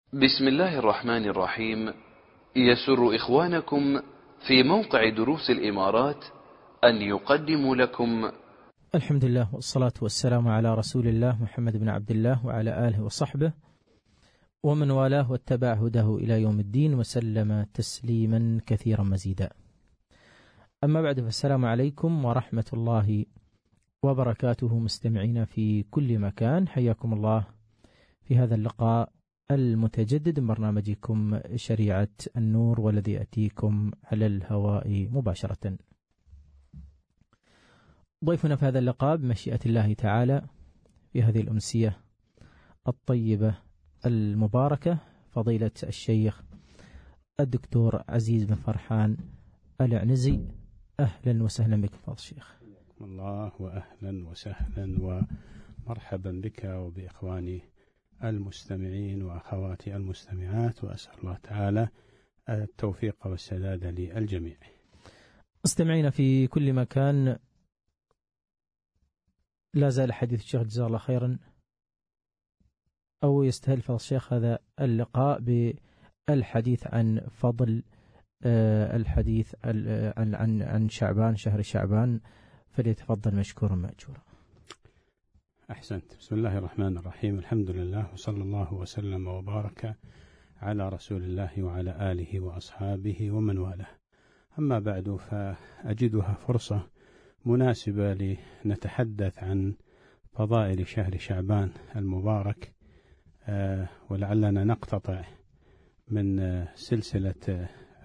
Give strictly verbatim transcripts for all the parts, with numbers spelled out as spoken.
بسم الله الرحمن الرحيم. يسر إخوانكم في موقع دروس الإمارات أن يقدموا لكم الحمد لله والصلاة والسلام على رسول الله محمد بن عبد الله وعلى آله وصحبه ومن والاه واتبع هداه إلى يوم الدين وسلم تسليما كثيرا مزيدا. أما بعد، فالسلام عليكم ورحمة الله وبركاته مستمعين في كل مكان، حياكم الله في هذا اللقاء المتجدد من برنامجكم شريعة النور، والذي يأتيكم على الهواء مباشرة. ضيفنا في هذا اللقاء بمشيئة الله تعالى في هذه الأمسية الطيبة المباركة فضيلة الشيخ الدكتور عزيز بن فرحان العنزي. أهلا وسهلا بك فضل الشيخ. الله وأهلا وسهلا ومرحبا بك وبإخواني المستمعين وأخواتي المستمعات، وأسأل الله تعالى التوفيق والسداد للجميع. مستمعين في كل مكان، لا زال حديث الشيخ جزاه الله خيرا، أو يستهل فضل الشيخ هذا اللقاء بالحديث عن فضل الحديث عن عن عن شعبان، شهر شعبان، فليتفضل مشكورا مأجورا. أحسنت. بسم الله الرحمن الرحيم، الحمد لله وصلى الله وسلم وبارك على رسول الله وعلى آله وأصحابه ومن والاه. أما بعد، فأجدها فرصة مناسبة لنتحدث عن فضائل شهر شعبان المبارك، أه ولعلنا نقتطع من سلسلة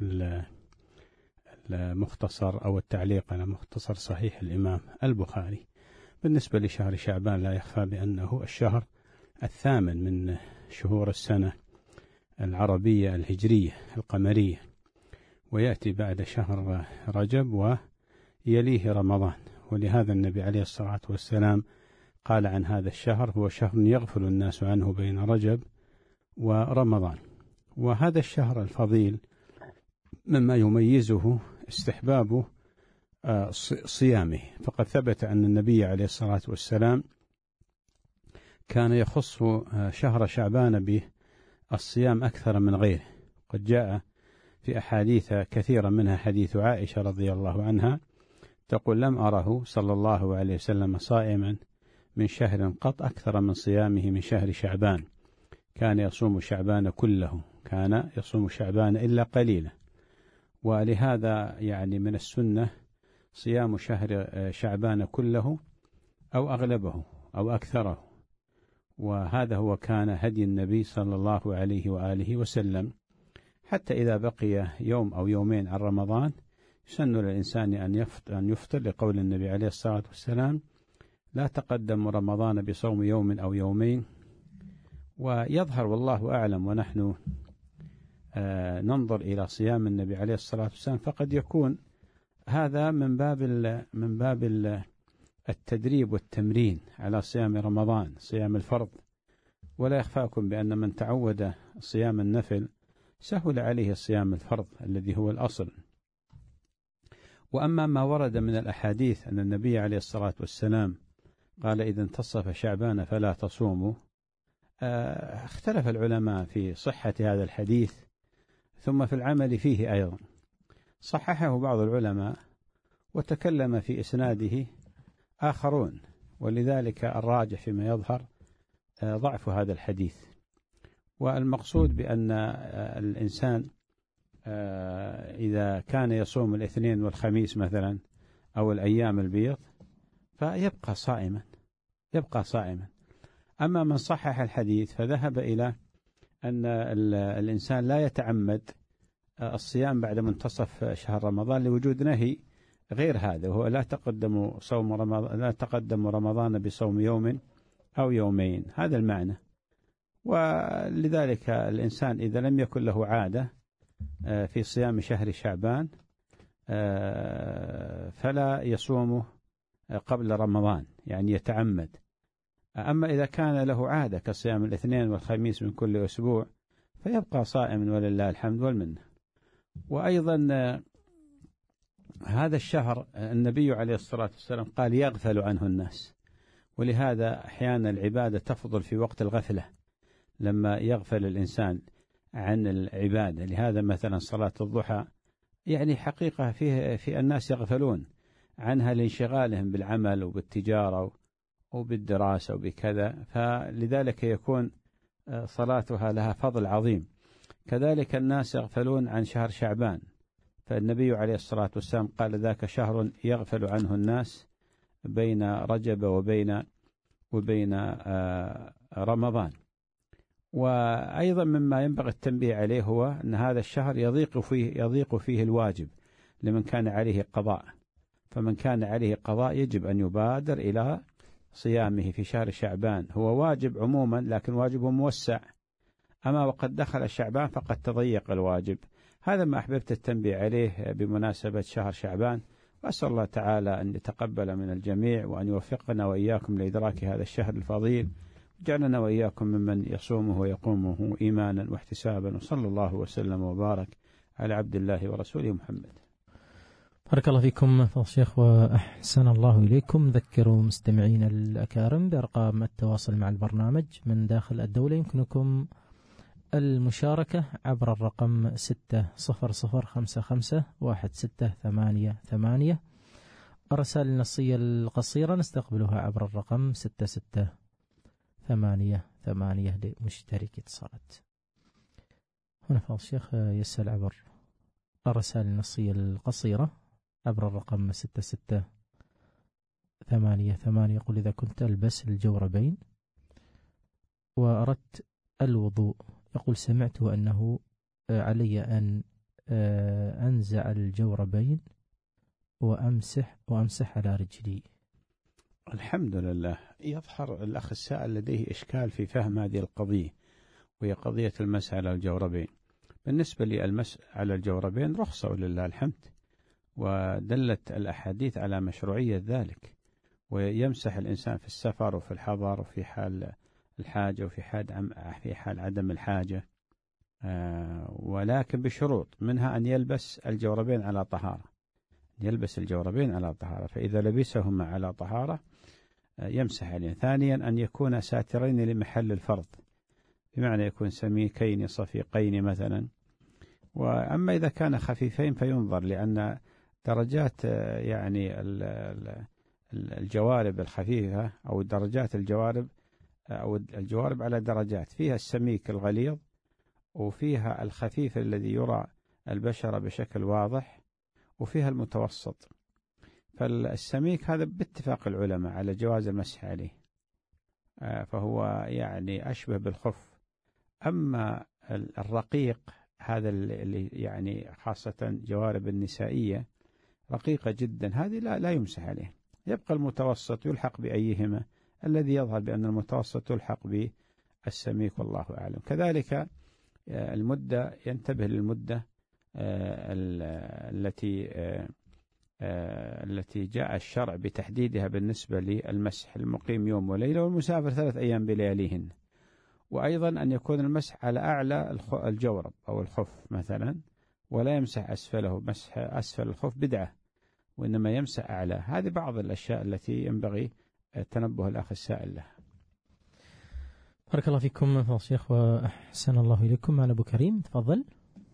المختصر أو التعليق على مختصر صحيح الإمام البخاري. بالنسبة لشهر شعبان، لا يخفى بأنه الشهر الثامن من شهور السنة العربية الهجرية القمرية، ويأتي بعد شهر رجب ويليه رمضان، ولهذا النبي عليه الصلاة والسلام قال عن هذا الشهر: هو شهر يغفل الناس عنه بين رجب ورمضان. وهذا الشهر الفضيل مما يميزه استحباب صيامه، فقد ثبت أن النبي عليه الصلاة والسلام كان يخص شهر شعبان بالصيام أكثر من غيره. قد جاء في أحاديث كثيرة، منها حديث عائشة رضي الله عنها تقول: لم أره صلى الله عليه وسلم صائما من شهر قط أكثر من صيامه من شهر شعبان، كان يصوم شعبان كله، كان يصوم شعبان إلا قليلا. ولهذا يعني من السنة صيام شهر شعبان كله أو أغلبه أو أكثره، وهذا هو كان هدي النبي صلى الله عليه وآله وسلم. حتى إذا بقي يوم أو يومين عن رمضان يسن للإنسان أن يفطر، لقول النبي عليه الصلاة والسلام: لا تقدم رمضان بصوم يوم أو يومين. ويظهر والله أعلم ونحن آه ننظر إلى صيام النبي عليه الصلاة والسلام، فقد يكون هذا من باب من باب التدريب والتمرين على صيام رمضان، صيام الفرض. ولا يخفاكم بأن من تعود صيام النفل سهل عليه صيام الفرض الذي هو الأصل. وأما ما ورد من الأحاديث أن النبي عليه الصلاة والسلام قال: إذا انتصف شعبان فلا تصوموا، اختلف العلماء في صحة هذا الحديث ثم في العمل فيه أيضا. صححه بعض العلماء وتكلم في إسناده آخرون، ولذلك الراجح فيما يظهر ضعف هذا الحديث. والمقصود بأن الإنسان إذا كان يصوم الاثنين والخميس مثلا أو الأيام البيض فيبقى صائما، يبقى صائما. أما من صحح الحديث فذهب إلى أن الإنسان لا يتعمد الصيام بعد منتصف شهر رمضان لوجود نهي غير هذا، وهو لا تقدم صوم رمضان لا تقدم رمضان بصوم يوم أو يومين، هذا المعنى. ولذلك الإنسان إذا لم يكن له عادة في صيام شهر شعبان فلا يصومه قبل رمضان، يعني يتعمد. أما إذا كان له عادة كصيام الاثنين والخميس من كل أسبوع فيبقى صائما ولله الحمد والمنة. وأيضا هذا الشهر النبي عليه الصلاة والسلام قال: يغفل عنه الناس، ولهذا أحيانا العبادة تفضل في وقت الغفلة، لما يغفل الإنسان عن العبادة. لهذا مثلا صلاة الضحى يعني حقيقة فيه في الناس يغفلون عنها لانشغالهم بالعمل وبالتجارة وبالدراسة وبكذا، فلذلك يكون صلاتها لها فضل عظيم. كذلك الناس يغفلون عن شهر شعبان، فالنبي عليه الصلاة والسلام قال ذاك شهر يغفل عنه الناس بين رجب وبين وبين رمضان. وأيضا مما ينبغي التنبيه عليه هو أن هذا الشهر يضيق فيه يضيق فيه الواجب لمن كان عليه قضاء، فمن كان عليه قضاء يجب أن يبادر إلى صيامه في شهر شعبان. هو واجب عموما لكن واجبه موسع، أما وقد دخل شعبان فقد تضيق الواجب. هذا ما أحببت التنبيه عليه بمناسبة شهر شعبان، وأسأل الله تعالى أن يتقبل من الجميع وأن يوفقنا وإياكم لإدراك هذا الشهر الفضيل، وجعلنا وإياكم ممن يصومه ويقومه إيمانا واحتسابا، وصلى الله وسلم وبارك على عبد الله ورسوله محمد. بارك الله فيكم فضل الشيخ وأحسن الله إليكم. ذكروا مستمعين الأكارم بأرقام التواصل مع البرنامج من داخل الدولة. يمكنكم المشاركة عبر الرقم ستة صفر صفر خمسة خمسة واحد ستة ثمانية ثمانية. الرسائل النصية القصيرة نستقبلها عبر الرقم ستة ستة ثمانية ثمانية لمشترك اتصالات. هنا فضل الشيخ يسأل عبر الرسائل النصية القصيرة عبر الرقم ستة ستة ثمانية ثمانية. يقول إذا كنت ألبس الجوربين وأردت الوضوء، يقول سمعت أنه علي أن أنزع الجوربين وأمسح وأمسح على رجلي. الحمد لله. يظهر الأخ السائل لديه إشكال في فهم هذه القضية، وهي قضية المسح على الجوربين. بالنسبة للمسح على الجوربين رخصة ولله الحمد، ودلت الأحاديث على مشروعية ذلك، ويمسح الإنسان في السفر وفي الحضر وفي حال الحاجة وفي حال في حال عدم الحاجة، ولكن بشروط، منها أن يلبس الجوربين على طهارة، يلبس الجوربين على طهارة، فإذا لبسهما على طهارة يمسح عليه. ثانيا أن يكون ساترين لمحل الفرض، بمعنى يكون سميكين صفيقين مثلا. وأما إذا كان خفيفين فينظر، لأن درجات يعني الجوارب الخفيفة أو درجات الجوارب أو الجوارب على درجات، فيها السميك الغليظ وفيها الخفيف الذي يرى البشرة بشكل واضح وفيها المتوسط. فالسميك هذا باتفاق العلماء على جواز المسح عليه، فهو يعني أشبه بالخف. أما الرقيق هذا اللي يعني خاصة جوارب النسائية رقيقة جدا، هذه لا لا يمسح عليه، يبقى المتوسط يلحق بأيهما. الذي يظهر بأن المتوسط يلحق بالسميك والله أعلم. كذلك المدة، ينتبه للمدة التي التي جاء الشرع بتحديدها بالنسبة للمسح. المقيم يوم وليلة، والمسافر ثلاث أيام بلياليهن. وأيضا أن يكون المسح على أعلى الجورب أو الخف مثلا، ولا يمسح أسفله. مسح أسفل الخف بدعة، وإنما يمسح أعلى. هذه بعض الأشياء التي ينبغي تنبه الأخ السائل له. بارك الله فيكم فضل الشيخ وأحسن الله إليكم. معنا أبو كريم، تفضل.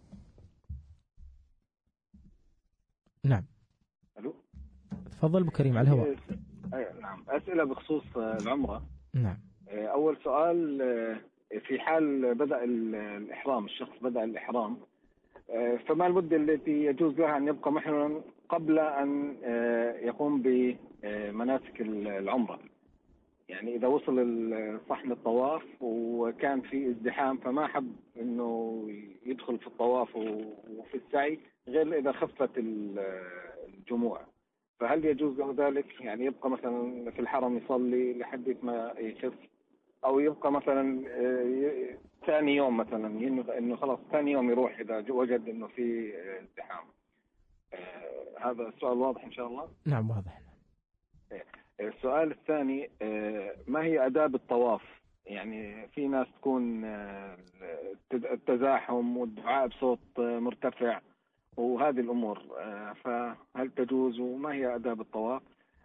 نعم. ألو. تفضل أبو كريم على الهواء. نعم، أسئلة بخصوص العمرة. نعم. أول سؤال، في حال بدأ الإحرام، الشخص بدأ الإحرام، فما المدة التي يجوز لها أن يبقى محرما قبل أن يقوم بمناسك العمرة؟ يعني إذا وصل صحن الطواف وكان في ازدحام فما حب إنه يدخل في الطواف وفي السعي غير إذا خفت الجموع، فهل يجوز له ذلك؟ يعني يبقى مثلا في الحرم يصلي لحد ما يخف، أو يبقى مثلا ثاني يوم مثلا إنه خلاص ثاني يوم يروح إذا وجد إنه في ازدحام؟ هذا السؤال واضح إن شاء الله؟ نعم واضح. السؤال الثاني، ما هي آداب الطواف؟ يعني في ناس تكون التزاحم والدعاء بصوت مرتفع وهذه الأمور، فهل تجوز وما هي آداب الطواف؟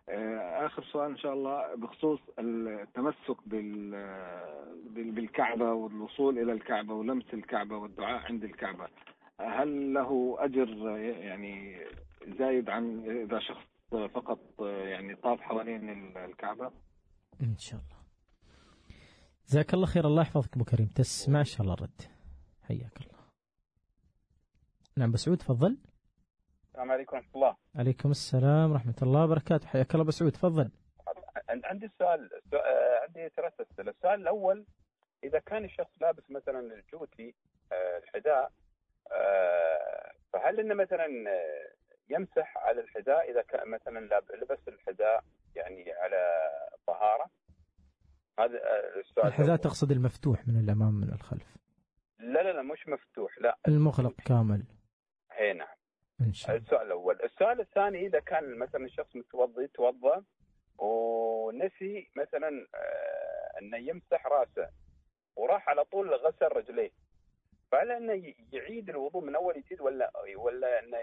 آخر سؤال إن شاء الله بخصوص التمسك بالكعبة والوصول إلى الكعبة ولمس الكعبة والدعاء عند الكعبة، هل له أجر يعني زايد عن إذا شخص فقط يعني طاف حوالين الكعبة؟ إن شاء الله. جزاك الله خير، الله يحفظك أبو كريم، تسمع إن شاء الله الرد. حياك الله. نعم بسعود تفضل. السلام عليكم ورحمة الله. عليكم السلام ورحمة الله وبركاته، حياك الله بسعود تفضل. عندي سؤال، عندي ثلاث أسئلة. السؤال الأول، إذا كان الشخص لابس مثلا الجوتي الحذاء، فهل إنه مثلا يمسح على الحذاء إذا كان مثلا لبس الحذاء يعني على طهارة؟ هذا السؤال. الحذاء تقصد المفتوح من الأمام من الخلف؟ لا لا لا مش مفتوح، لا المغلق كامل. هي نعم. إن شاء الله. السؤال الأول. السؤال الثاني، إذا كان مثلا الشخص متوضي توضأ ونسي مثلا آه أنه يمسح رأسه وراح على طول غسل رجليه، فهل أنه يعيد الوضوء من أول جديد ولا ولا أنه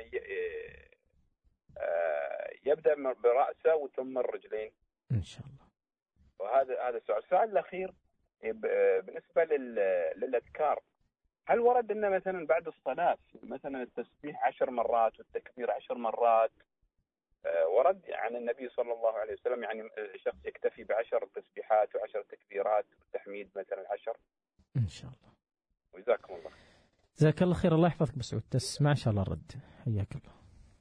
آه يبدأ برأسه وثم الرجلين؟ إن شاء الله. وهذا هذا السؤال. السؤال الأخير بالنسبة للأذكار، هل ورد أن مثلا بعد الصلاة مثلا التسبيح عشر مرات والتكبير عشر مرات؟ أه ورد عن النبي صلى الله عليه وسلم يعني الشخص يكتفي بعشر تسبيحات وعشر تكبيرات والتحميد مثلا عشر؟ إن شاء الله. وجزاكم الله. جزاك الله خير، الله يحفظك بسعود، تسمع إن شاء الله الرد. حياك الله.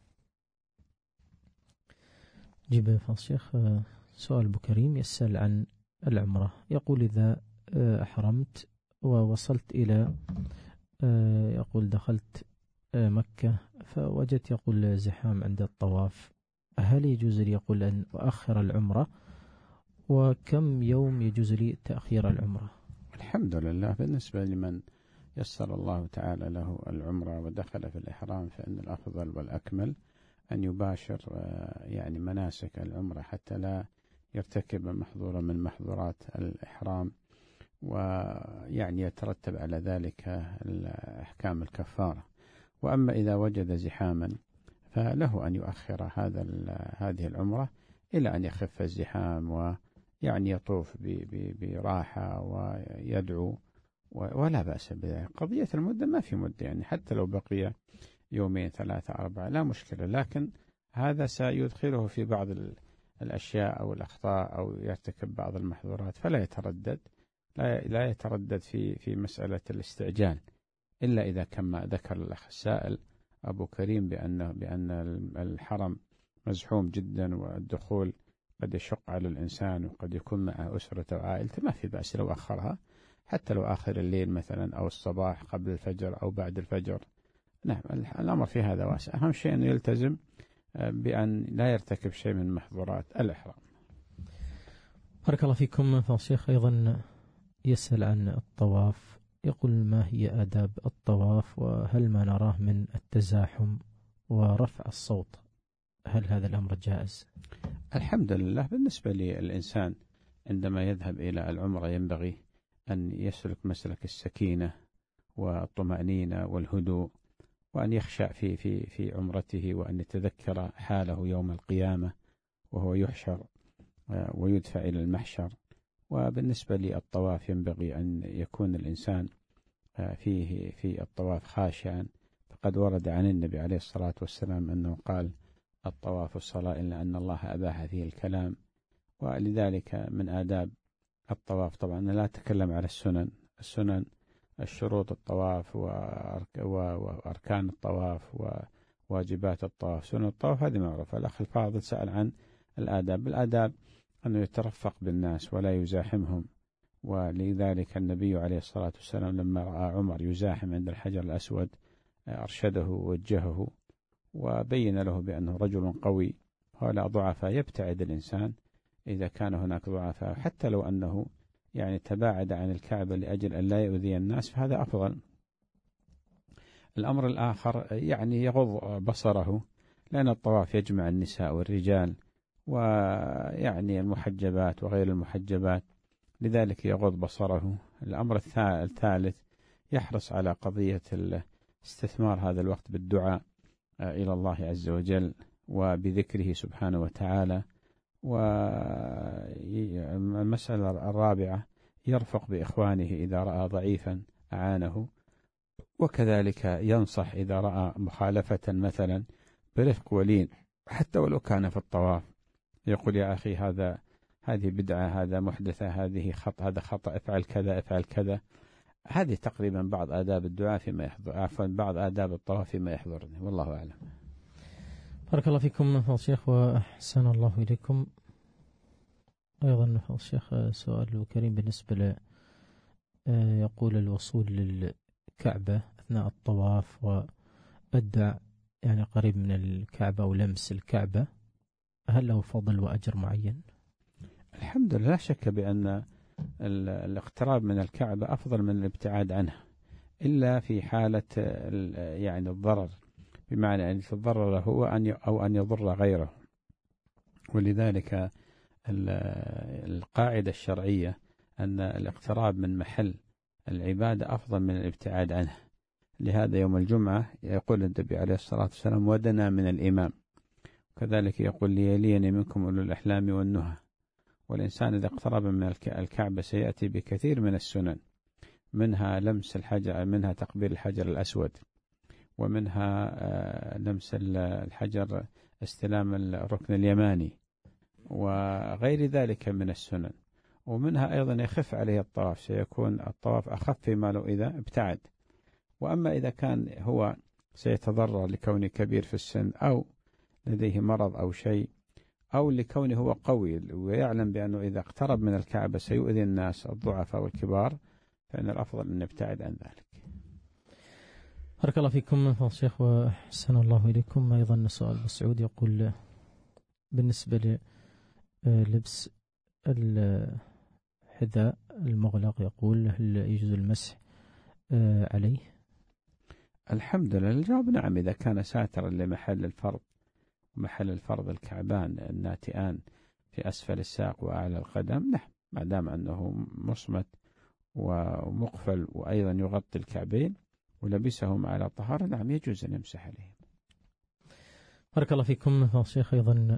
جيب يا فضل الشيخ. سؤال أبو كريم يسأل عن العمرة، يقول إذا أحرمت ووصلت إلى يقول دخلت مكة فوجدت يقول زحام عند الطواف، هل يجوز لي يقول أن أؤخر العمرة؟ وكم يوم يجوز لي تأخير العمرة؟ الحمد لله، بالنسبة لمن يسر الله تعالى له العمرة ودخل في الإحرام فإن الأفضل والأكمل أن يباشر يعني مناسك العمرة حتى لا يرتكب محظورا من محظورات الإحرام، ويعني يترتب على ذلك أحكام الكفارة. وأما إذا وجد زحاما فله أن يؤخر هذا هذه العمرة إلى أن يخف الزحام، ويعني يطوف براحة ويدعو ولا بأس بذلك. قضية المدة ما في مدة، يعني حتى لو بقي يومين ثلاثة أربعة لا مشكلة، لكن هذا سيدخله في بعض الأشياء أو الأخطاء أو يرتكب بعض المحظورات، فلا يتردد لا يتردد في في مسألة الاستعجال، إلا إذا كما ذكر الأخ السائل أبو كريم بأن بأن الحرم مزحوم جدا والدخول قد يشق على الإنسان وقد يكون معه أسرته وعائلته، ما في بأس لو أخرها حتى لو آخر الليل مثلا أو الصباح قبل الفجر أو بعد الفجر. نعم الأمر في هذا واسع، أهم شيء أن يلتزم بأن لا يرتكب شيء من محظورات الإحرام. بارك الله فيكم. فضل الشيخ أيضا يسأل عن الطواف، يقول ما هي آداب الطواف، وهل ما نراه من التزاحم ورفع الصوت هل هذا الأمر جائز؟ الحمد لله، بالنسبة للإنسان عندما يذهب إلى العمرة ينبغي أن يسلك مسلك السكينة والطمأنينة والهدوء، وأن يخشع في في في عمرته، وأن يتذكر حاله يوم القيامة وهو يحشر ويدفع إلى المحشر. وبالنسبة للطواف ينبغي أن يكون الإنسان فيه في الطواف خاشعا، فقد ورد عن النبي عليه الصلاة والسلام أنه قال الطواف الصلاة إلا أن الله أباح فيه الكلام. ولذلك من آداب الطواف طبعا لا أتكلم على السنن السنن الشروط الطواف وأركان الطواف وواجبات الطواف. سنن الطواف هذه معروفة. الأخ الفاضل سأل عن الآداب. الآداب أنه يترفق بالناس ولا يزاحمهم، ولذلك النبي عليه الصلاة والسلام لما رأى عمر يزاحم عند الحجر الأسود أرشده ووجهه وبين له بأنه رجل قوي، هؤلاء ضعفاء يبتعد الإنسان إذا كان هناك ضعفاء، حتى لو أنه يعني تباعد عن الكعبة لأجل أن لا يؤذي الناس فهذا أفضل. الأمر الآخر يعني يغض بصره، لأن الطواف يجمع النساء والرجال ويعني المحجبات وغير المحجبات، لذلك يغض بصره. الأمر الثالث يحرص على قضية استثمار هذا الوقت بالدعاء إلى الله عز وجل وبذكره سبحانه وتعالى، والمسألة الرابعة يرفق بإخوانه إذا رأى ضعيفا أعانه، وكذلك ينصح إذا رأى مخالفة مثلا برفق ولين حتى ولو كان في الطواف، يقول يا أخي هذا هذه بدعة، هذا محدثة، هذه خطأ، هذا خطأ، افعل كذا افعل كذا. هذه تقريبا بعض آداب الدعاء فيما يحضر، عفوا بعض آداب الطواف فيما يحضرني، والله أعلم. بارك الله فيكم فضل الشيخ وأحسن الله إليكم. أيضا فضل الشيخ سؤال كريم بالنسبة ل يقول الوصول للكعبة أثناء الطواف والدعاء يعني قريب من الكعبة ولمس الكعبة، هل له فضل وأجر معين؟ الحمد لله، لا شك بأن الاقتراب من الكعبة أفضل من الابتعاد عنها، إلا في حالة يعني الضرر، بمعنى أن يتضرر هو أو أن يضر غيره. ولذلك القاعدة الشرعية أن الاقتراب من محل العبادة أفضل من الابتعاد عنه. لهذا يوم الجمعة يقول النبي عليه الصلاة والسلام ودنا من الإمام، كذلك يقول ليليني منكم أولو الأحلام والنهى. والإنسان إذا اقترب من الكعبة سيأتي بكثير من السنن، منها لمس الحجر، منها تقبيل الحجر الأسود، ومنها لمس الحجر، استلام الركن اليماني، وغير ذلك من السنن. ومنها أيضا يخف عليه الطواف، سيكون الطواف أخف فيما لو إذا ابتعد. وأما إذا كان هو سيتضرر لكونه كبير في السن أو لديه مرض أو شيء، أو لكونه هو قوي ويعلم بأنه إذا اقترب من الكعبة سيؤذي الناس الضعفاء والكبار، فإن الأفضل أن نبتعد عن ذلك. بارك الله فيكم فضل الشيخ وأحسن الله إليكم. أيضا سؤال مسعود يقول بالنسبة للبس الحذاء المغلق، يقول هل يجوز المسح عليه؟ الحمد لله، الجواب نعم، إذا كان ساترا لمحل الفرض، محل الفرض الكعبان الناتئان في أسفل الساق وأعلى القدم، نعم، ما دام أنه مصمت ومقفل وأيضا يغطي الكعبين ولبسهم على طهارة، نعم يجوز أن يمسح عليهم. بارك الله فيكم فضل الشيخ. أيضا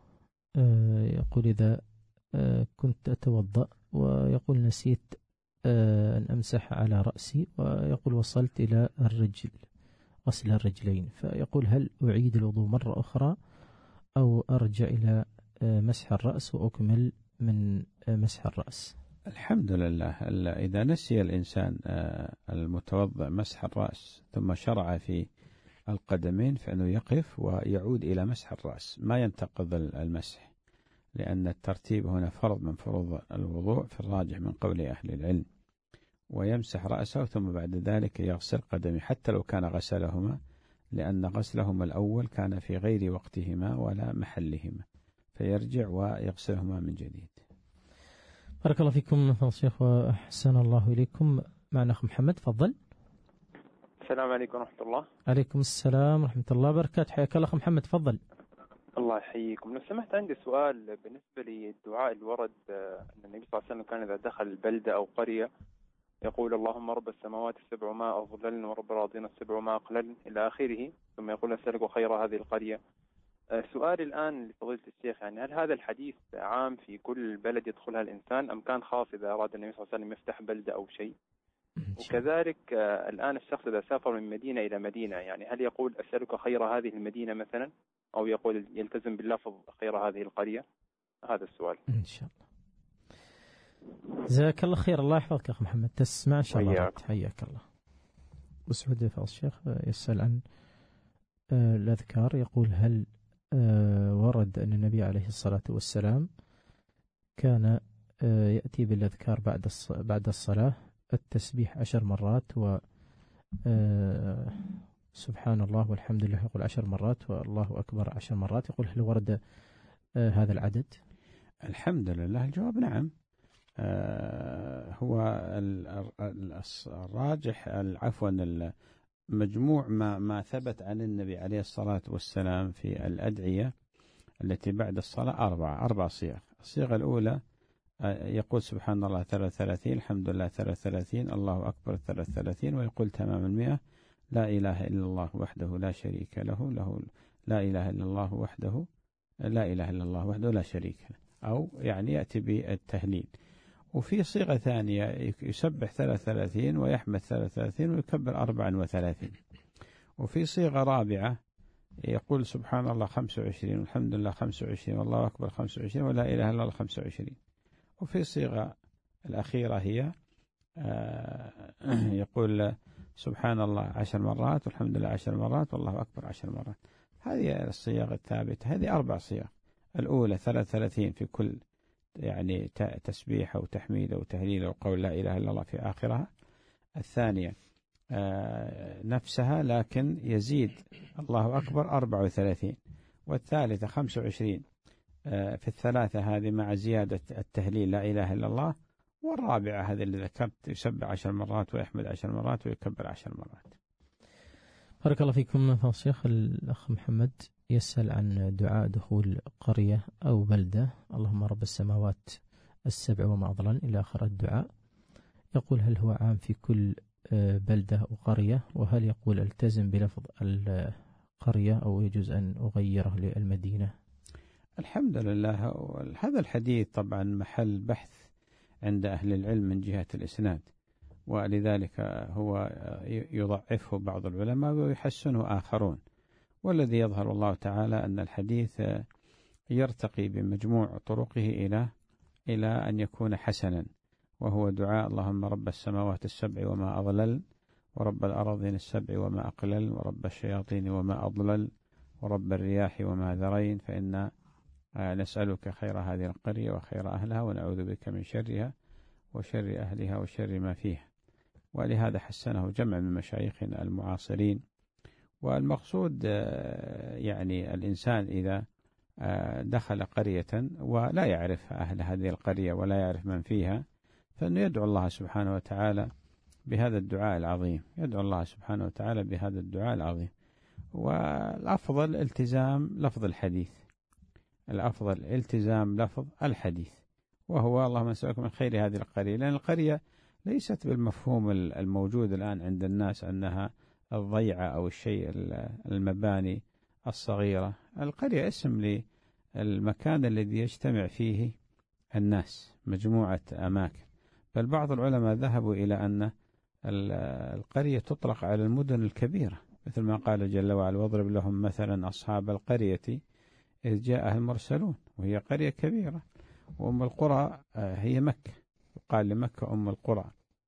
يقول إذا كنت أتوضأ ويقول نسيت أن أمسح على رأسي، ويقول وصلت إلى الرجل غسل الرجلين، فيقول هل أعيد الوضوء مرة أخرى أو أرجع إلى مسح الرأس وأكمل من مسح الرأس؟ الحمد لله، إذا نسي الإنسان المتوضأ مسح الرأس ثم شرع في القدمين فإنه يقف ويعود إلى مسح الرأس، ما ينتقض المسح، لأن الترتيب هنا فرض من فروض الوضوء في الراجح من قول أهل العلم. ويمسح رأسه ثم بعد ذلك يغسل قدمه حتى لو كان غسلهما، لأن غسلهما الأول كان في غير وقتهما ولا محلهما، فيرجع ويغسلهما من جديد. بارك الله فيكم فضل الشيخ وأحسن الله إليكم. معنا أخ محمد، تفضل. السلام عليكم ورحمة الله. عليكم السلام ورحمة الله وبركاته، حياك الله أخ محمد، تفضل. الله يحييكم. لو سمحت عندي سؤال بالنسبة للدعاء اللي ورد أن النبي صلى الله عليه وسلم كان إذا دخل البلدة أو قرية يقول اللهم رب السماوات السبع ما أضللن ورب الأرضين السبع ما أقللن إلى آخره، ثم يقول أسألك خير هذه القرية. سؤالي الآن لفضيلة الشيخ، يعني هل هذا الحديث عام في كل بلد يدخلها الإنسان أم كان خاص إذا أراد النبي صلى الله عليه وسلم يفتح بلدة أو شيء؟ وكذلك الآن الشخص إذا سافر من مدينة إلى مدينة، يعني هل يقول أسألك خير هذه المدينة مثلا، أو يقول يلتزم باللفظ خير هذه القرية؟ هذا السؤال إن شاء الله. جزاك الله خير، الله يحفظك أخ محمد، تسمع إن شاء الله. حياك الله. مسعود فضل الشيخ يسأل عن الأذكار، يقول هل ورد أن النبي عليه الصلاة والسلام كان يأتي بالأذكار بعد بعد الصلاة، التسبيح عشر مرات و سبحان الله والحمد لله يقول عشر مرات والله أكبر عشر مرات، يقول هل ورد هذا العدد؟ الحمد لله، الجواب نعم. هو الراجح عفوا مجموع ما ما ثبت عن النبي عليه الصلاة والسلام في الأدعية التي بعد الصلاة أربعة أربع صيغ. الصيغة الأولى يقول سبحان الله ثلاث ثلاثين، الحمد لله ثلاث ثلاثين، الله أكبر ثلاث ثلاثين، ويقول تمام المئة لا إله إلا الله وحده لا شريك له له لا إله إلا الله وحده لا إله إلا الله وحده لا شريك له، أو يعني يأتي بالتهليل. وفي صيغة ثانية يسبح ثلاث وثلاثين ويحمد ثلاث وثلاثين ويكبر أربع وثلاثين. وفي صيغة رابعة يقول سبحان الله خمسة وعشرين والحمد لله خمسة وعشرين والله أكبر خمسة وعشرين ولا إله إلا الله خمسة وعشرين. وفي صيغة الأخيرة هي يقول سبحان الله عشر مرات والحمد لله عشر مرات والله أكبر عشر مرات. هذه الصيغ الثابتة. هذه أربع صيغ. الأولى ثلاث وثلاثين في كل يعني تسبيح أو تحميد أو تهليل أو قول لا إله إلا الله في آخرها. الثانية نفسها لكن يزيد الله أكبر أربع وثلاثين. والثالثة خمسة وعشرين في الثلاثة هذه مع زيادة التهليل لا إله إلا الله. والرابعة هذه اللي ذكرت يسبح عشر مرات ويحمد عشر مرات ويكبر عشر مرات. بارك الله فيكم فضيلة الشيخ. الأخ محمد يسأل عن دعاء دخول قرية أو بلدة، اللهم رب السماوات السبع وما أضلل إلى آخر الدعاء. يقول هل هو عام في كل بلدة أو قرية؟ وهل يقول التزم بلفظ القرية أو يجوز أن أغيره للمدينة؟ الحمد لله. هذا الحديث طبعا محل بحث عند أهل العلم من جهة الإسناد، ولذلك هو يضعفه بعض العلماء ويحسنه آخرون. والذي يظهر الله تعالى أن الحديث يرتقي بمجموع طرقه إلى إلى أن يكون حسنا، وهو دعاء اللهم رب السماوات السبع وما أضلل ورب الأراضين السبع وما أقلل ورب الشياطين وما أضلل ورب الرياح وما ذرين، فإن نسألك خير هذه القرية وخير أهلها ونعوذ بك من شرها وشر أهلها وشر ما فيها. ولهذا حسنه جمع من مشايخنا المعاصرين. والمقصود يعني الإنسان إذا دخل قرية ولا يعرف أهل هذه القرية ولا يعرف من فيها، فإنه يدعو الله سبحانه وتعالى بهذا الدعاء العظيم، يدعو الله سبحانه وتعالى بهذا الدعاء العظيم. والأفضل التزام لفظ الحديث، الأفضل التزام لفظ الحديث، وهو اللهم نسألك من خير هذه القرية. لأن القرية ليست بالمفهوم الموجود الآن عند الناس أنها الضيعة أو الشيء المباني الصغيرة. القرية اسم للمكان الذي يجتمع فيه الناس، مجموعة أماكن. بل بعض العلماء ذهبوا إلى أن القرية تطلق على المدن الكبيرة، مثل ما قال جل وعلا واضرب لهم مثلا أصحاب القرية إذ جاءها المرسلون، وهي قرية كبيرة. وأم القرى هي مكة، قال لمكة أم القرى.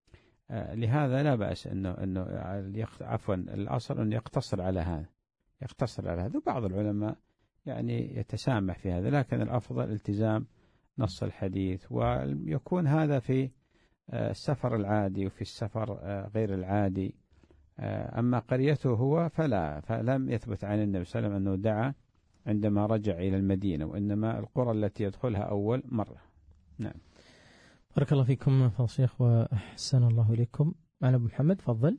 لهذا لا بأس أنه أنه عفوا الأصل أن يقتصر على هذا، يقتصر على هذا. وبعض العلماء يعني يتسامح في هذا، لكن الأفضل التزام نص الحديث. ويكون هذا في السفر العادي وفي السفر غير العادي. أما قريته هو فلا، فلم يثبت عن النبي صلى الله عليه وسلم أنه دعا عندما رجع إلى المدينة، وإنما القرى التي يدخلها أول مرة. نعم. بارك الله فيكم فضل الشيخ وأحسن الله إليكم. معنا أبو محمد، تفضل.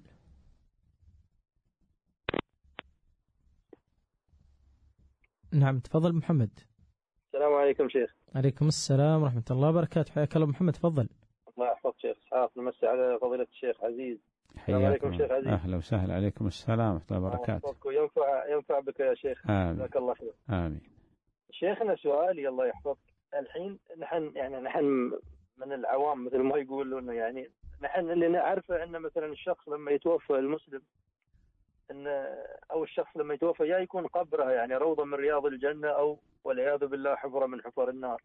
نعم تفضل محمد. السلام عليكم شيخ. عليكم السلام ورحمة الله وبركاته. حياك الله محمد، تفضل. الله يحفظك شيخ. اسحاق نمسي على فضيلة الشيخ عزيز. السلام عليكم شيخ عزيز. أهلا وسهلا. عليكم السلام ورحمة الله وبركاته. ينفع ينفع بك يا شيخ. جزاك الله خير. آمين. شيخنا سؤالي الله يحفظك، الحين نحن يعني نحن من العوام مثل ما يقولون، يعني نحن اللي نعرفه أن مثلا الشخص لما يتوفى المسلم أن أو الشخص لما يتوفى يا يكون قبره يعني روضة من رياض الجنة أو والعياذ بالله حفرة من حفر النار.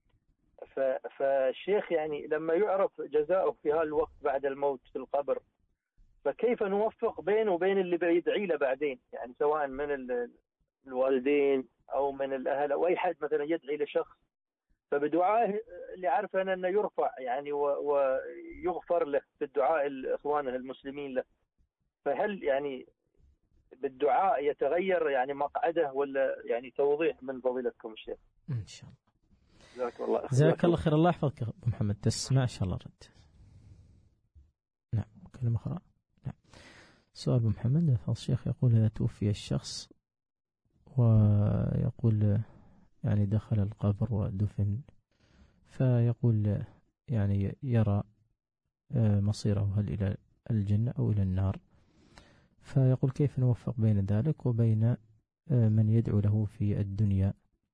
فالشيخ يعني لما يعرف جزاؤه في هذا الوقت بعد الموت في القبر، فكيف نوفق بينه وبين اللي بيدعي له بعدين، يعني سواء من الوالدين أو من الأهل أو أي حد مثلا يدعي لشخص، فبدعائه اللي عارفه أنه أنه يرفع يعني ويغفر له بالدعاء إخوانه المسلمين له. فهل يعني بالدعاء يتغير يعني مقعده، ولا يعني توضيح من فضيلتكم الشيخ؟ إن شاء الله. جزاك الله جزاك الله خير. الله يحفظك أبو محمد. تسمع إن شاء الله رد. نعم كلمة أخرى. نعم. سؤال أبو محمد فضل الشيخ يقول إذا توفي الشخص ويقول يعني دخل القبر ودفن، فيقول يعني يرى مصيره هل إلى الجنة أو إلى النار، فيقول كيف نوفق بين ذلك وبين من يدعو له في الدنيا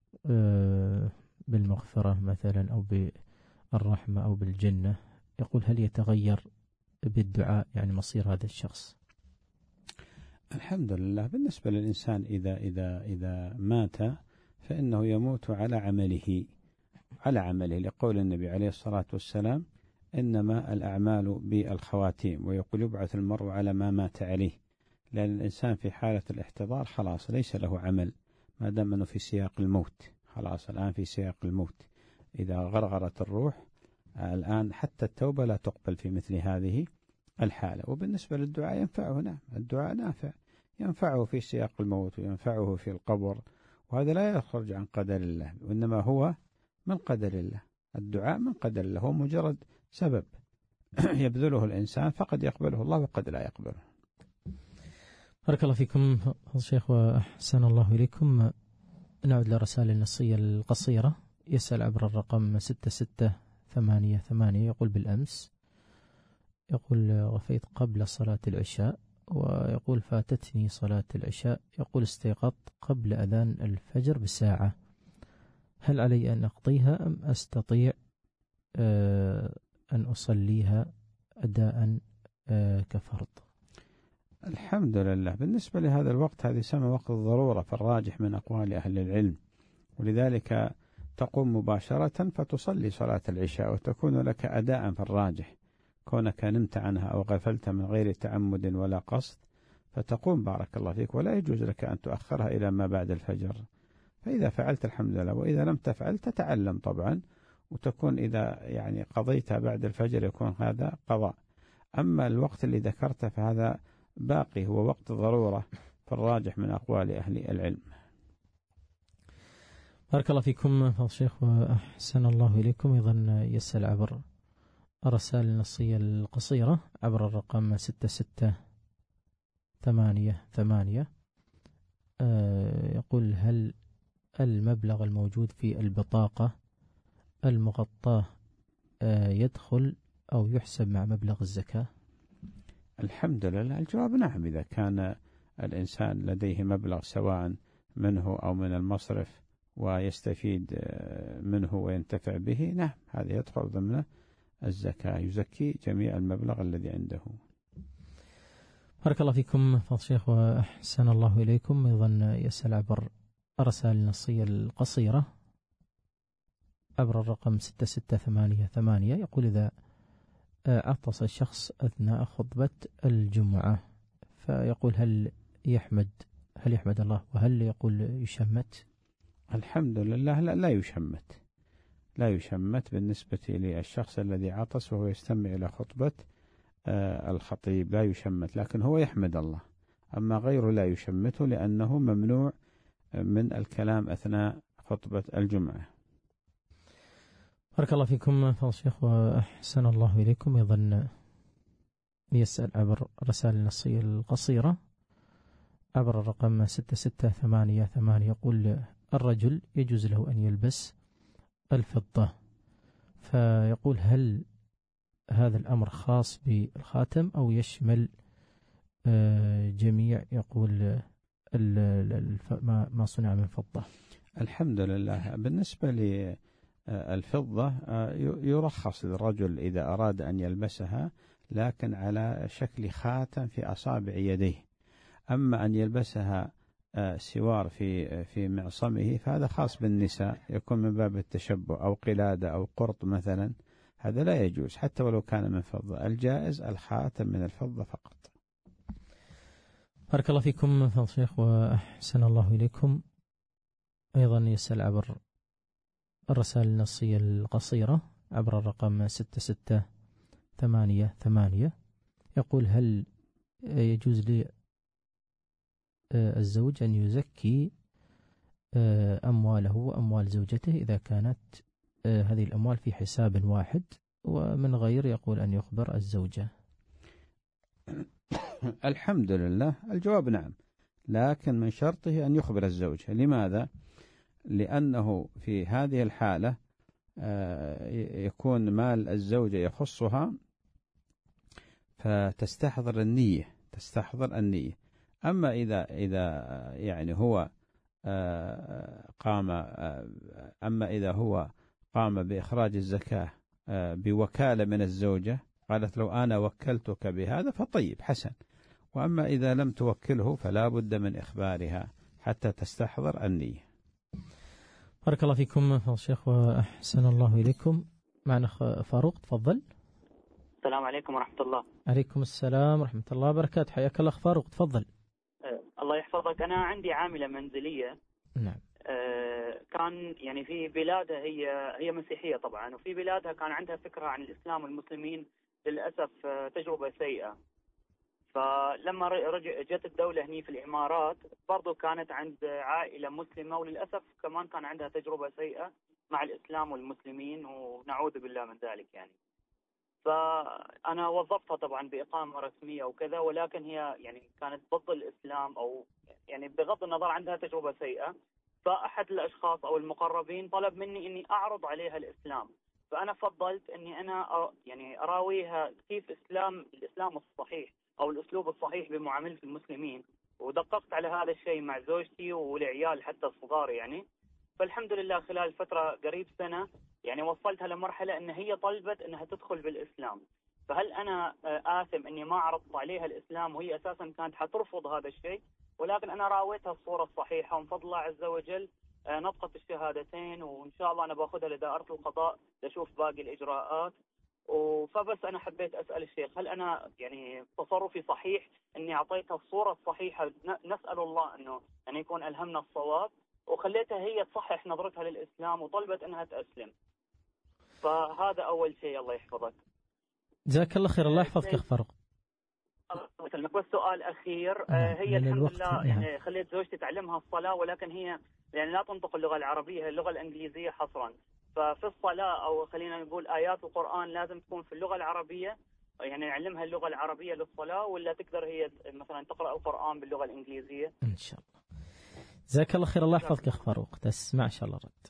بالمغفرة مثلا أو بالرحمة أو بالجنة، يقول هل يتغير بالدعاء يعني مصير هذا الشخص؟ الحمد لله. بالنسبة للإنسان إذا إذا إذا مات فإنه يموت على عمله على عمله لقول النبي عليه الصلاة والسلام إنما الأعمال بالخواتيم، ويقول يبعث المرء على ما مات عليه، لأن الإنسان في حالة الاحتضار خلاص ليس له عمل ما دام أنه في سياق الموت، خلاص الآن في سياق الموت. إذا غرغرت الروح الآن حتى التوبة لا تقبل في مثل هذه الحالة. وبالنسبة للدعاء ينفعه، نعم الدعاء نافع، ينفعه في سياق الموت وينفعه في القبر، وهذا لا يخرج عن قدر الله، وإنما هو من قدر الله. الدعاء من قدر الله، هو مجرد سبب يبذله الإنسان، فقد يقبله الله وقد لا يقبله. بارك الله فيكم الشيخ وأحسن الله إليكم. نعود للرسائل النصية القصيرة. يسأل عبر الرقم ستة ستة ثمانية ثمانية، يقول بالأمس يقول غفيت قبل صلاة العشاء، ويقول فاتتني صلاة العشاء، يقول استيقظت قبل أذان الفجر بساعة، هل علي أن أقضيها أم أستطيع آه أن أصليها أداء آه كفرض؟ الحمد لله. بالنسبة لهذا الوقت هذه يسمى وقت الضرورة في الراجح من أقوال أهل العلم، ولذلك تقوم مباشرة فتصلي صلاة العشاء وتكون لك أداء في الراجح، كونك نمت عنها أو غفلت من غير تعمد ولا قصد فتقوم بارك الله فيك، ولا يجوز لك أن تؤخرها إلى ما بعد الفجر. فإذا فعلت الحمد لله، وإذا لم تفعل تتعلم طبعا، وتكون إذا يعني قضيتها بعد الفجر يكون هذا قضاء. أما الوقت اللي ذكرته فهذا باقي هو وقت ضرورة في الراجح من أقوال أهل العلم. بارك الله فيكم فضل الشيخ وأحسن الله إليكم. أيضا يسأل عبر الرسائل النصية القصيرة عبر الرقم ستة ستة ثمانية ثمانية، يقول هل المبلغ الموجود في البطاقة المغطاة يدخل أو يحسب مع مبلغ الزكاة؟ الحمد لله. الجواب نعم، إذا كان الإنسان لديه مبلغ سواء منه أو من المصرف ويستفيد منه وينتفع به، نعم هذا يدخل ضمن الزكاة، يزكي جميع المبلغ الذي عنده. بارك الله فيكم فضل الشيخ وأحسن الله إليكم. أيضا يسأل عبر الرسائل النصية القصيرة عبر الرقم ستة ستة ثمانية ثمانية، يقول إذا عطس الشخص أثناء خطبة الجمعة فيقول هل يحمد هل يحمد الله وهل يقول يشمت؟ الحمد لله لا, لا يشمت لا يشمت بالنسبة للشخص الذي عطس وهو يستمع إلى خطبة آه الخطيب، لا يشمت، لكن هو يحمد الله. أما غيره لا يشمته لأنه ممنوع من الكلام أثناء خطبة الجمعة. بارك الله فيكم فضل الشيخ وأحسن الله إليكم. أيضا يسأل عبر رسائل النصية القصيرة عبر الرقم ستة ستة ثمانية ثمانية، يقول الرجل يجوز له أن يلبس الفضة، فيقول هل هذا الأمر خاص بالخاتم أو يشمل جميع يقول ما صنع من فضة؟ الحمد لله. بالنسبة للفضة يرخص للرجل إذا أراد أن يلبسها لكن على شكل خاتم في أصابع يديه. أما أن يلبسها سوار في في معصمه فهذا خاص بالنساء، يكون من باب التشبه أو قلادة أو قرط مثلا، هذا لا يجوز حتى ولو كان من فضة. الجائز الخاتم من الفضة فقط. بارك الله فيكم فضل الشيخ وأحسن الله إليكم. أيضا يسأل عبر الرسائل النصية القصيرة عبر الرقم ستة ستة ثمانية ثمانية، يقول هل يجوز لي الزوج أن يزكي أمواله وأموال زوجته إذا كانت هذه الأموال في حساب واحد ومن غير يقول أن يخبر الزوجة؟ الحمد لله. الجواب نعم، لكن من شرطه أن يخبر الزوجة. لماذا؟ لأنه في هذه الحالة يكون مال الزوجة يخصها فتستحضر النية تستحضر النية. أما إذا إذا يعني هو قام أما إذا هو قام بإخراج الزكاة بوكالة من الزوجة، قالت لو أنا وكلتك بهذا فطيب حسن، وأما إذا لم توكله فلا بد من إخبارها حتى تستحضر النية. بارك الله فيكم الشيخ وأحسن الله إليكم. معنا فاروق، تفضل. السلام عليكم ورحمة الله. عليكم السلام ورحمة الله وبركاته، حياك الله فاروق، تفضل. أه الله يحفظك. أنا عندي عاملة منزلية. نعم. أه كان يعني في بلادها، هي هي مسيحية طبعا، وفي بلادها كان عندها فكرة عن الإسلام والمسلمين، للأسف تجربة سيئة. فلما رجع جت الدولة هني في الإمارات برضو كانت عند عائلة مسلمة، وللأسف كمان كان عندها تجربة سيئة مع الإسلام والمسلمين، ونعوذ بالله من ذلك يعني. فأنا وظفتها طبعا بإقامة رسمية وكذا، ولكن هي يعني كانت ضد الإسلام، أو يعني بغض النظر عندها تجربة سيئة. فأحد الأشخاص أو المقربين طلب مني إني أعرض عليها الإسلام، فأنا فضلت إني أنا يعني أراويها كيف إسلام الإسلام الصحيح أو الأسلوب الصحيح بمعاملة المسلمين، ودققت على هذا الشيء مع زوجتي والعيال حتى الصغار يعني. فالحمد لله خلال فترة قريب سنة يعني وصلتها لمرحلة إن هي طلبت إنها تدخل بالإسلام. فهل أنا آثم إني ما عرضت عليها الإسلام وهي أساسا كانت حترفض هذا الشيء؟ ولكن أنا راويتها الصورة الصحيحة، ومن الله عز وجل نطقت الشهادتين، وإن شاء الله أنا باخذها لدائرة القضاء لأشوف باقي الإجراءات. فبس أنا حبيت أسأل الشيخ، هل أنا يعني تصرفي صحيح إني أعطيتها الصورة الصحيحة؟ نسأل الله إنه أن يكون ألهمنا الصواب، وخليتها هي تصحح نظرتها للإسلام وطلبت إنها تأسلم. فهذا أول شيء. الله يحفظك. جزاك الله خير. الله يحفظك يا أخ فاروق. بس سؤال أخير. آه هي الحمد لله يعني خليت زوجتي تعلمها الصلاة، ولكن هي يعني لا تنطق اللغة العربية، هي اللغة الإنجليزية حصرا. ففي الصلاة أو خلينا نقول آيات القرآن لازم تكون في اللغة العربية، يعني نعلمها اللغة العربية للصلاة، ولا تقدر هي مثلا تقرأ القرآن باللغة الإنجليزية؟ إن شاء الله. جزاك الله خير. الله يحفظك يا أخ فاروق، تسمع إن شاء الله رد.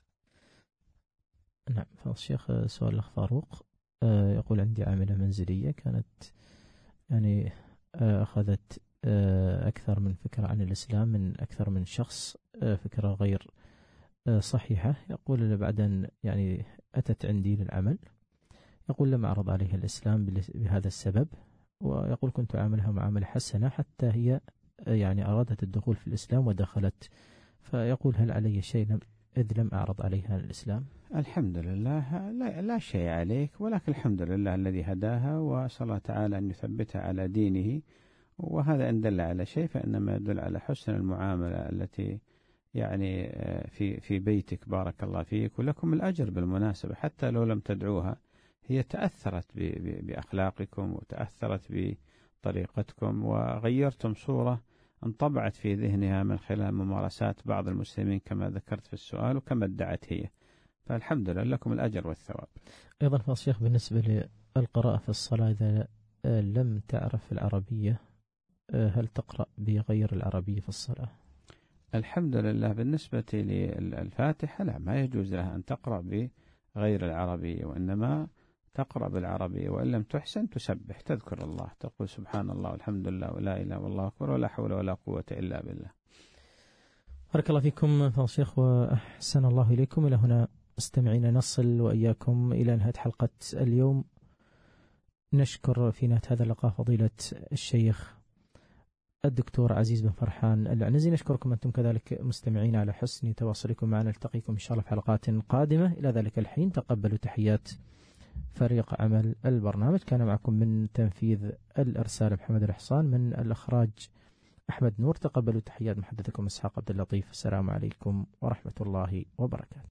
نعم. فالشيخ سؤال الأخ فاروق يقول عندي عاملة منزلية كانت يعني أخذت أكثر من فكرة عن الإسلام من أكثر من شخص، فكرة غير صحيحة. يقول بعدين يعني أتت عندي للعمل، يقول لم أعرض عليها الإسلام بهذا السبب، ويقول كنت أعاملها معاملة حسنة حتى هي يعني أرادت الدخول في الإسلام ودخلت. فيقول هل علي شيء لم إذ لم أعرض عليها الإسلام؟ الحمد لله لا, لا شيء عليك، ولكن الحمد لله الذي هداها، وأسأل الله تعالى أن يثبتها على دينه. وهذا إن دل على شيء فإنما يدل على حسن المعاملة التي يعني في في بيتك. بارك الله فيك، ولكم الأجر بالمناسبة، حتى لو لم تدعوها هي تأثرت بأخلاقكم وتأثرت بطريقتكم، وغيرتم صورة انطبعت في ذهنها من خلال ممارسات بعض المسلمين كما ذكرت في السؤال وكما ادعت هي. فالحمد لله لكم الأجر والثواب. أيضا فضل الشيخ بالنسبة للقراءة في الصلاة، إذا لم تعرف العربية هل تقرأ بغير العربية في الصلاة؟ الحمد لله بالنسبة للفاتحة لا، ما يجوز لها أن تقرأ بغير العربية، وإنما تقرأ بالعربية، وإن لم تحسن تسبح تذكر الله، تقول سبحان الله والحمد لله ولا إله والله أكبر ولا حول ولا قوة إلا بالله. بارك الله فيكم فضل الشيخ وأحسن الله إليكم. إلى هنا استمعينا نصل وإياكم إلى نهاية حلقة اليوم. نشكر في نهاية هذا اللقاء فضيلة الشيخ الدكتور عزيز بن فرحان العنزي. نشكركم أنتم كذلك مستمعين على حسن تواصلكم معنا. نلتقيكم إن شاء الله في حلقات قادمة. إلى ذلك الحين تقبلوا تحيات فريق عمل البرنامج. كان معكم من تنفيذ الإرسال محمد الحصان، من الإخراج أحمد نور. تقبلوا تحيات محدثكم إسحاق عبد اللطيف. السلام عليكم ورحمة الله وبركاته.